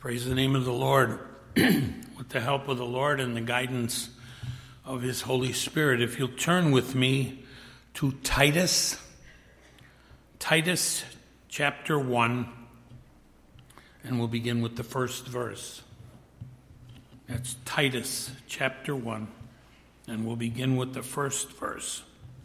Praise the name of the Lord. With the help of the Lord and the guidance of His Holy Spirit, if you'll turn with me to Titus chapter 1, and we'll begin with the first verse. That's Titus chapter 1, and we'll begin with the first verse.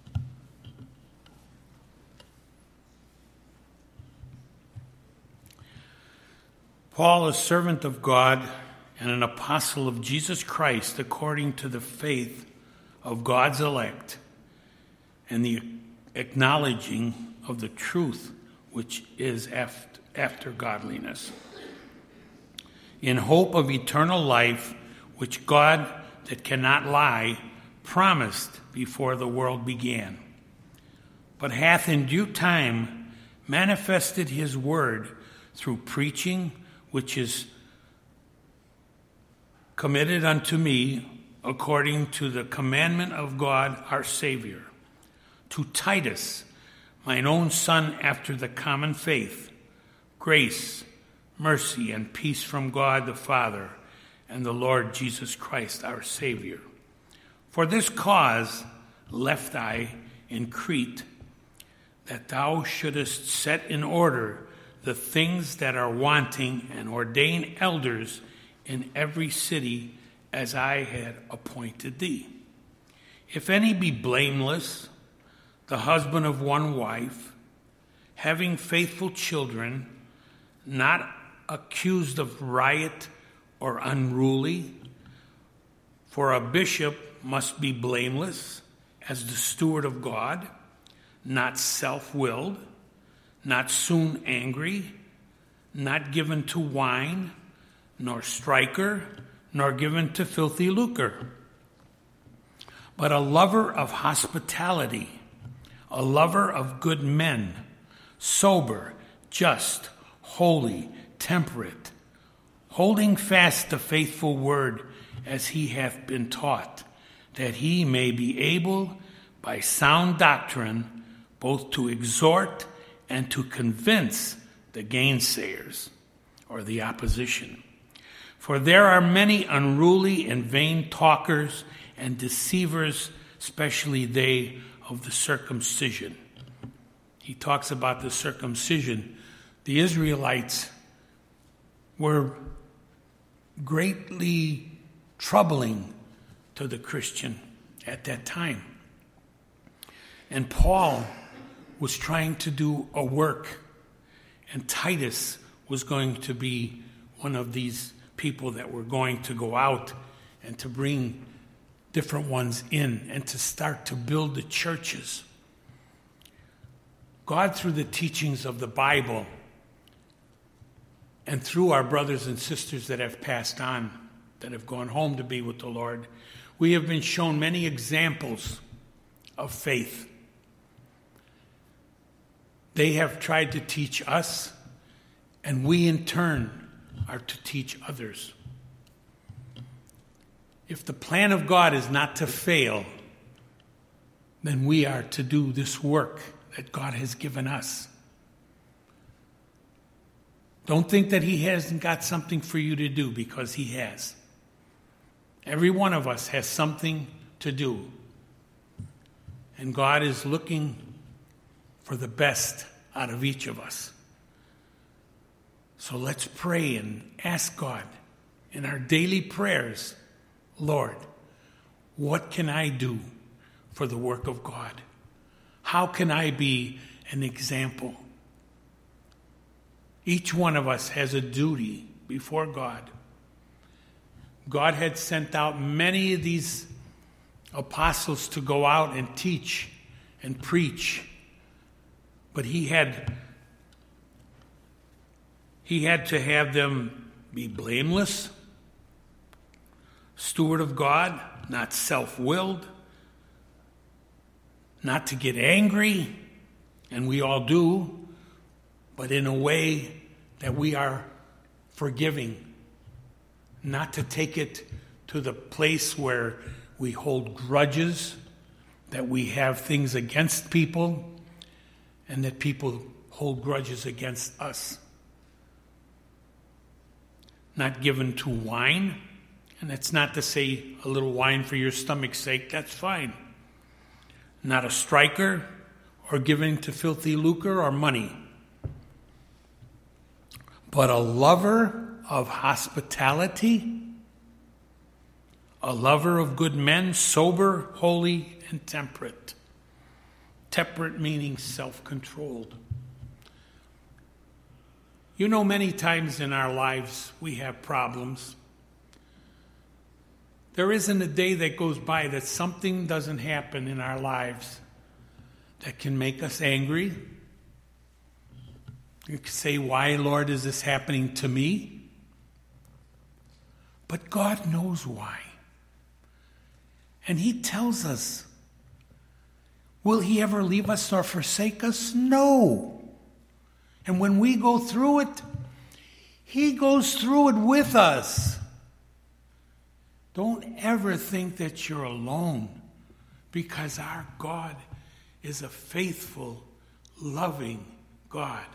Paul, a servant of God and an apostle of Jesus Christ, according to the faith of God's elect and the acknowledging of the truth which is after godliness, in hope of eternal life, which God, that cannot lie, promised before the world began, but hath in due time manifested his word through preaching, which is committed unto me according to the commandment of God our Savior, to Titus, mine own son after the common faith, grace, mercy, and peace from God the Father and the Lord Jesus Christ our Savior. For this cause left I in Crete, that thou shouldest set in order the things that are wanting, and ordain elders in every city as I had appointed thee. If any be blameless, the husband of one wife, having faithful children, not accused of riot or unruly, for a bishop must be blameless as the steward of God, not self-willed, not soon angry, not given to wine, nor striker, nor given to filthy lucre, but a lover of hospitality, a lover of good men, sober, just, holy, temperate, holding fast the faithful word as he hath been taught, that he may be able by sound doctrine both to exhort and to convince the gainsayers, or the opposition. For there are many unruly and vain talkers and deceivers, especially they of the circumcision. He talks about the circumcision. The Israelites were greatly troubling to the Christian at that time. And Paul was trying to do a work, and Titus was going to be one of these people that were going to go out and to bring different ones in and to start to build the churches. God, through the teachings of the Bible and through our brothers and sisters that have passed on, that have gone home to be with the Lord, we have been shown many examples of faith. They have tried to teach us, and we in turn are to teach others. If the plan of God is not to fail, then we are to do this work that God has given us. Don't think that He hasn't got something for you to do, because He has. Every one of us has something to do. And God is looking for the best out of each of us. So let's pray and ask God in our daily prayers, Lord, what can I do for the work of God? How can I be an example? Each one of us has a duty before God. God had sent out many of these apostles to go out and teach and preach, but he had to have them be blameless, steward of God, not self-willed, not to get angry, and we all do, but in a way that we are forgiving, not to take it to the place where we hold grudges, that we have things against people, and that people hold grudges against us. not given to wine. And that's not to say a little wine for your stomach's sake, that's fine. Not a striker or giving to filthy lucre or money, but a lover of hospitality, a lover of good men, sober, holy, and temperate. Temperate meaning self-controlled. You know, many times in our lives we have problems. There isn't a day that goes by that something doesn't happen in our lives that can make us angry. You can say, why, Lord, is this happening to me? But God knows why. And He tells us, will He ever leave us or forsake us? No. And when we go through it, He goes through it with us. Don't ever think that you're alone, because our God is a faithful, loving God.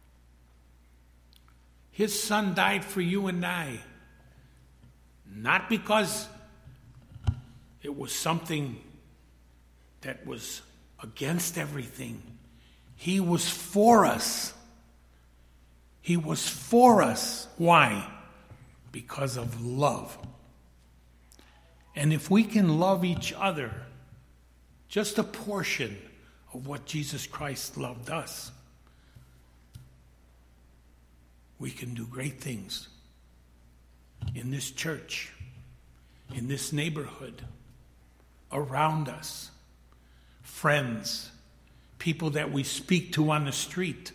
His Son died for you and I, not because it was something that was against everything. He was for us. He was for us. Why? Because of love. And if we can love each other, just a portion of what Jesus Christ loved us, we can do great things in this church, in this neighborhood, around us, friends, people that we speak to on the street.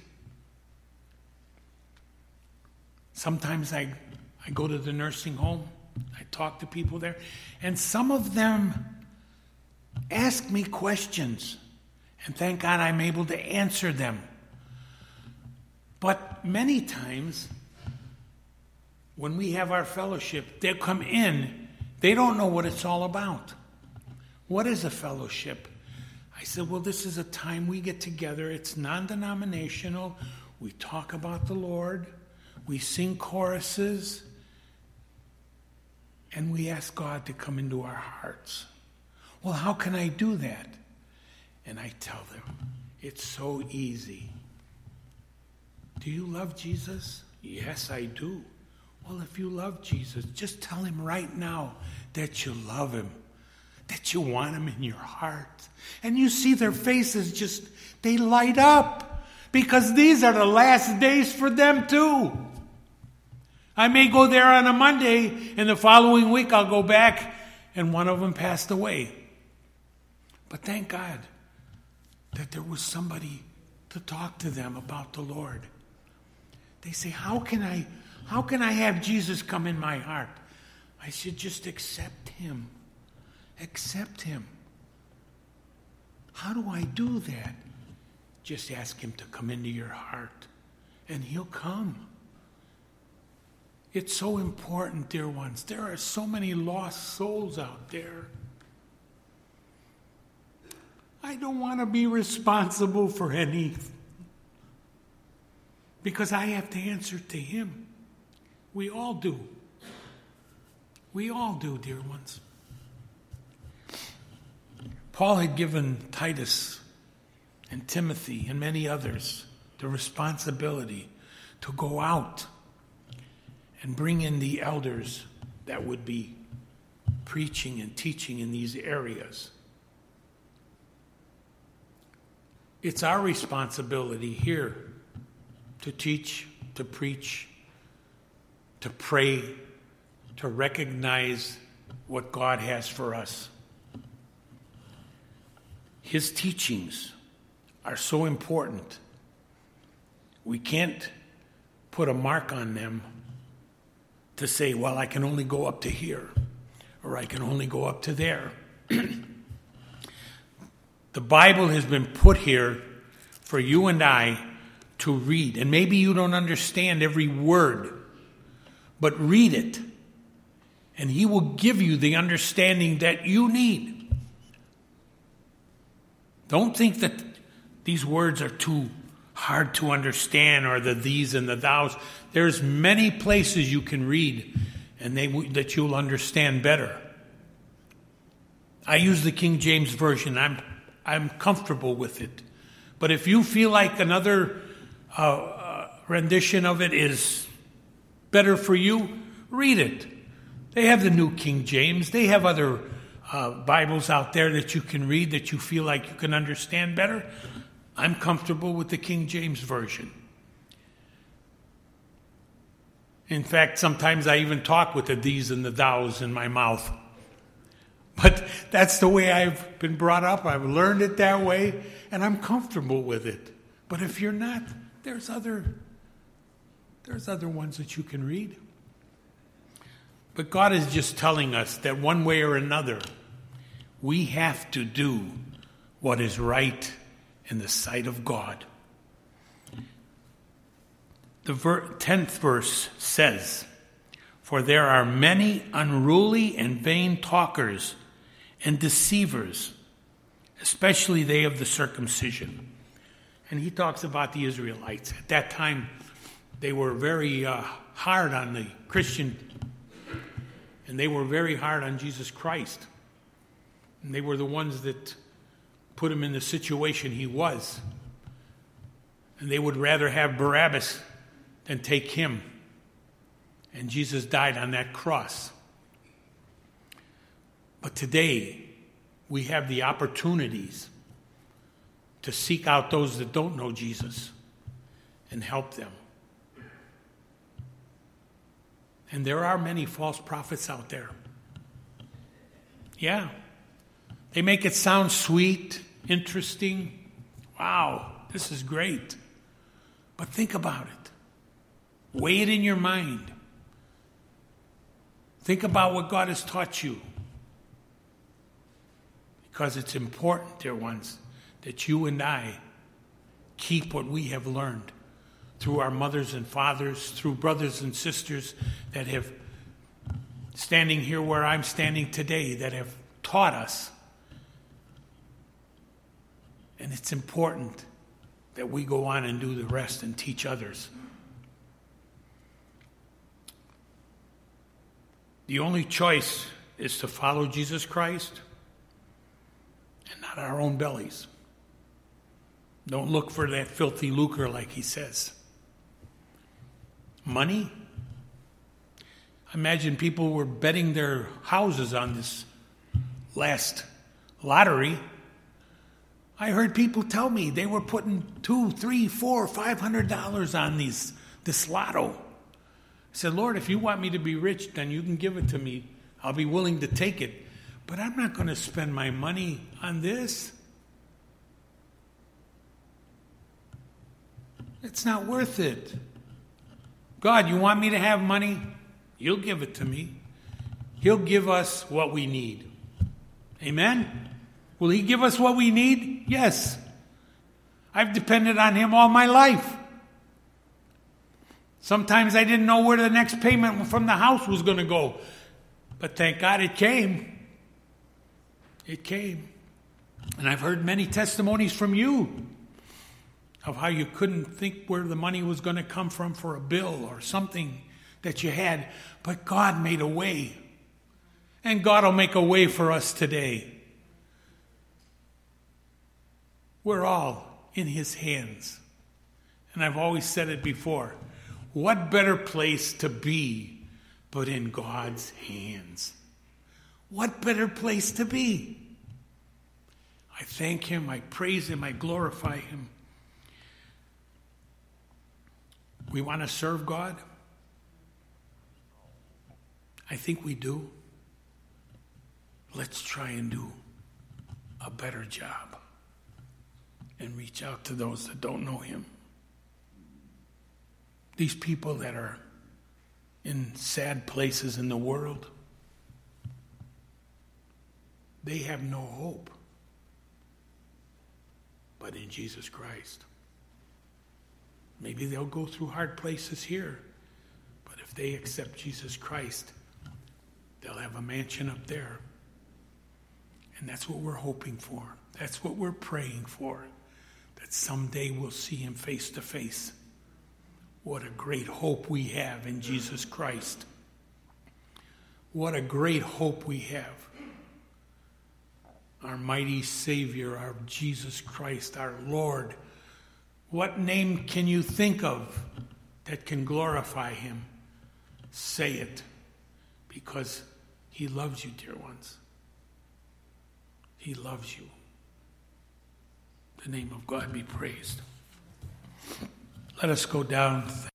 Sometimes I go to the nursing home, I talk to people there, and some of them ask me questions, and thank God I'm able to answer them. But many times, when we have our fellowship, they'll come in, they don't know what it's all about. What is a fellowship? I said, well, this is a time we get together. It's non-denominational. We talk about the Lord. We sing choruses. And we ask God to come into our hearts. Well, how can I do that? And I tell them, it's so easy. Do you love Jesus? Yes, I do. Well, if you love Jesus, just tell Him right now that you love Him, that you want Him in your heart. And you see their faces they light up, because these are the last days for them too. I may go there on a Monday, and the following week I'll go back, and one of them passed away. But thank God that there was somebody to talk to them about the Lord. They say, how can I have Jesus come in my heart? I said, just accept Him. Accept Him. How do I do that? Just ask Him to come into your heart, and He'll come. It's so important, dear ones. There are so many lost souls out there. I don't want to be responsible for any, because I have to answer to Him. We all do. We all do, dear ones. Paul had given Titus and Timothy and many others the responsibility to go out and bring in the elders that would be preaching and teaching in these areas. It's our responsibility here to teach, to preach, to pray, to recognize what God has for us. His teachings are so important. We can't put a mark on them to say, well, I can only go up to here, or I can only go up to there. The Bible has been put here for you and I to read. And maybe you don't understand every word, but read it. And He will give you the understanding that you need. Don't think that these words are too hard to understand, or the these and the thous. There's many places you can read and that you'll understand better. I use the King James Version. I'm comfortable with it. But if you feel like another rendition of it is better for you, read it. They have the New King James. They have other Bibles out there that you can read that you feel like you can understand better. I'm comfortable with the King James Version. In fact, sometimes I even talk with the these and the thous in my mouth. But that's the way I've been brought up. I've learned it that way, and I'm comfortable with it. But if you're not, there's other ones that you can read. But God is just telling us that one way or another, we have to do what is right in the sight of God. The 10th verse says, "For there are many unruly and vain talkers and deceivers, especially they of the circumcision." And he talks about the Israelites. At that time, they were very hard on the Christian, and they were very hard on Jesus Christ. And they were the ones that put him in the situation he was. And they would rather have Barabbas than take him. And Jesus died on that cross. But today, we have the opportunities to seek out those that don't know Jesus and help them. And there are many false prophets out there. Yeah. They make it sound sweet, interesting. Wow, this is great. But think about it. Weigh it in your mind. Think about what God has taught you. Because it's important, dear ones, that you and I keep what we have learned through our mothers and fathers, through brothers and sisters that have, standing here where I'm standing today, that have taught us. And it's important that we go on and do the rest and teach others. The only choice is to follow Jesus Christ and not our own bellies. Don't look for that filthy lucre, like he says. Money? Imagine people were betting their houses on this last lottery. I heard people tell me they were putting $200, $300, $400, $500 on this lotto. I said, Lord, if you want me to be rich, then you can give it to me. I'll be willing to take it. But I'm not going to spend my money on this. It's not worth it. God, you want me to have money? You'll give it to me. He'll give us what we need. Amen? Will he give us what we need? Yes. I've depended on him all my life. Sometimes I didn't know where the next payment from the house was going to go. But thank God it came. It came. And I've heard many testimonies from you of how you couldn't think where the money was going to come from for a bill or something that you had. But God made a way. And God will make a way for us today. We're all in his hands. And I've always said it before. What better place to be but in God's hands? What better place to be? I thank him, I praise him, I glorify him. We want to serve God? I think we do. Let's try and do a better job and reach out to those that don't know him. These people that are in sad places in the world, they have no hope but in Jesus Christ. Maybe they'll go through hard places here, but if they accept Jesus Christ, they'll have a mansion up there. And that's what we're hoping for. That's what we're praying for, that someday we'll see him face to face. What a great hope we have in Jesus Christ. What a great hope we have. Our mighty Savior, our Jesus Christ, our Lord. What name can you think of that can glorify him? Say it, because he loves you, dear ones. He loves you. The name of God be praised. Let us go down.